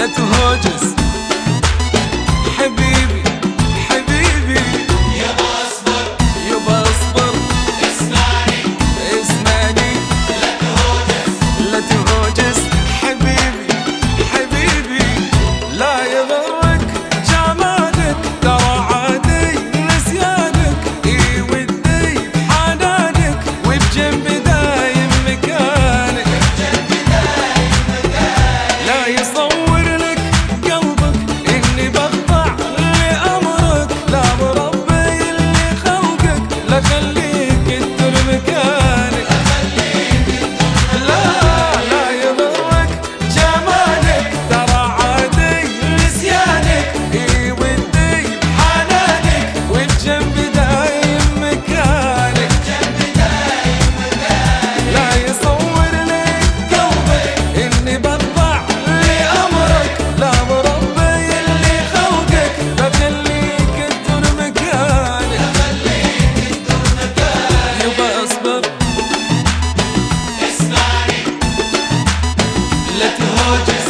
لا تهوجس حبيبي حبيبي، يابا اصبر يبا اصبر اسمعني اسمعني، لا تهوجس لا تهوجس حبيبي حبيبي. لا يضرك جمالك ترى عادي نسيانك، اي ودي بحنانك وبجنبي دايم مكانك، لا يصور لك قلبك اني بخضع لامرك، لا بربي اللي خلقك لا خليك تدر مكانك، لا يضرك جمالك ترى عادي نسيانك، اي ودي بحنانك وبجنبي دايم مكانك، لا يصور لك قلبك اني بخضع لامرك، لا بربي اللي خلقك لا خليك تدر مكانك، يبا اصبر اسمعني لا تهوجس